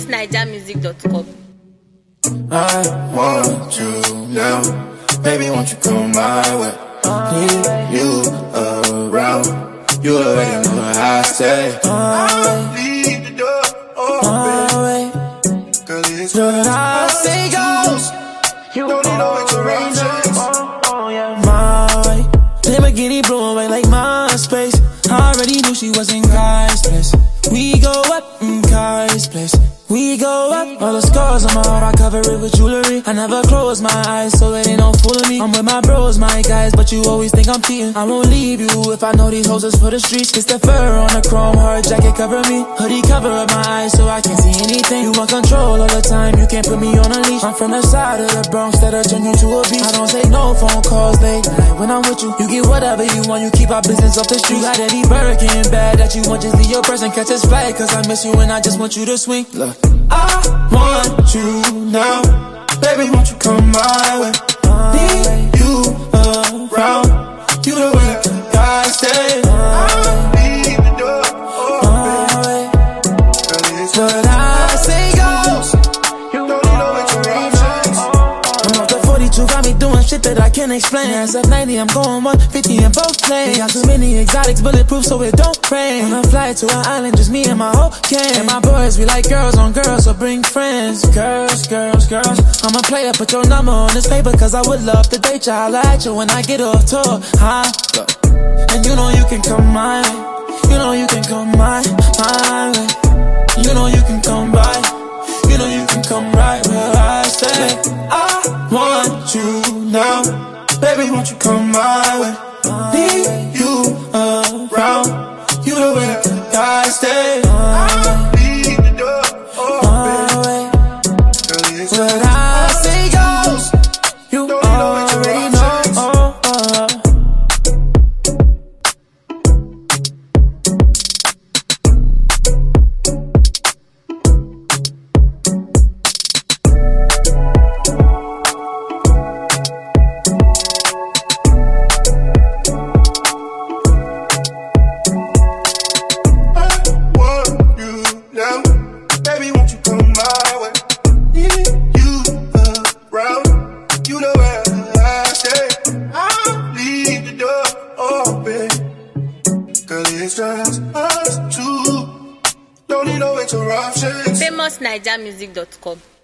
famousnigermusic.com. I want you now, baby, won't you come my way? Need you around, you already know what I say. I'll leave the door open, girl, it's what I say goes. You don't need no interruptions. My way, Lamborghini blowing away like MySpace. I already knew she was in Kai's place. We go up in Kai's place. We go up, all the scars on my heart, I cover it with jewelry. I never close my eyes, so it ain't no fooling me. I'm with my bros, my guys, but you always think I'm cheating. I won't leave you if I know these hoes is for the streets. It's the fur on the chrome, hard jacket cover me. Hoodie cover up my eyes, so I can't see anything. You want control all the time, you can't put me on a leash. I'm from the side of the Bronx that'll turn you to a beast. I don't take no phone calls late night when I'm with you. You get whatever you want, you keep our business off the street. You got Eddie Birkin bad that you want, just leave your person, catch his flight. Cause I miss you and I just want you to swing. Look, I want you now, baby, won't you come my way? Need you around, you the way I stay. I'll leave the door open, girl, it's what I say goes. You don't need no interruptions. I'm off the 42, got me doing shit that I can't explain. As of 90, I'm going 150 in both lanes. Got too many exotics, bulletproof, so it don't rain. On a flight to an island, just me and my whole gang. And my boys, we like girls on girls, so bring friends. Girls, girls, girls. I'm a player, put your number on this paper, cause I would love to date you. I'll at you when I get off tour, huh? And you know you can come my way. You know you can come my way. You know you can come by. You know you can come right where I stay. I want you now, baby, won't you come my way? Need you around, you the way I stay. I'll leave the door open, girl, it's what I say goes. You already know. famousnigermusic.com.